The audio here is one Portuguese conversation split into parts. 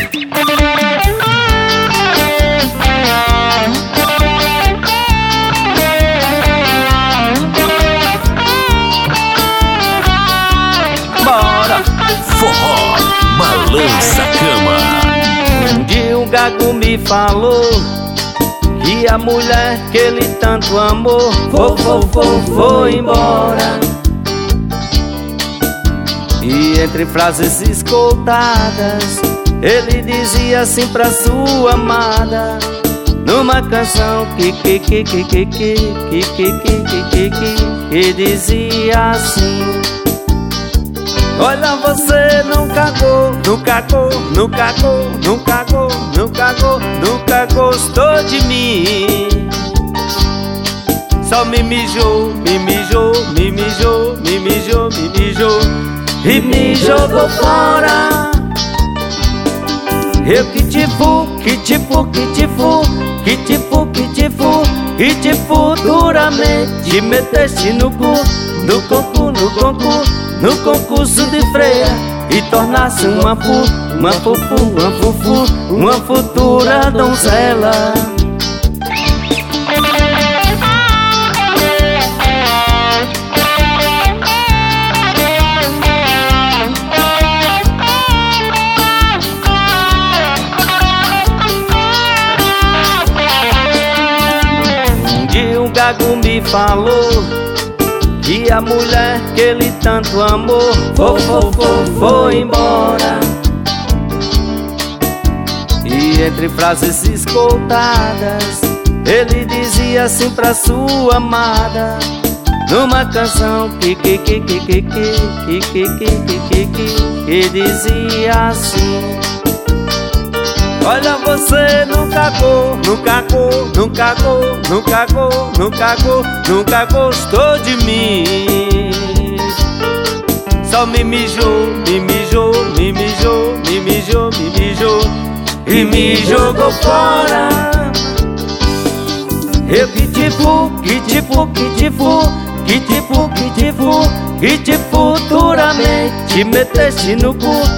Bora! Forró, balança a cama. Um dia um gago me falou que a mulher que ele tanto amou foi embora. E entre frases escoltadas ele dizia assim pra sua amada, numa canção que dizia assim: olha, você nunca gostou de mim. Só me mijou e me jogou fora. Eu que futuramente meteste no concurso de freia e tornasse uma futura donzela. Um gago me falou que a mulher que ele tanto amou foi embora. E entre frases escoltadas ele dizia assim pra sua amada, numa canção que dizia assim: olha, você nunca gostou de mim. Só me mijou e me jogou fora. Eu que futuramente meteste no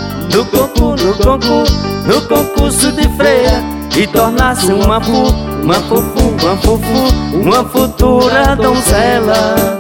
concurso de freia e tornasse uma futura donzela.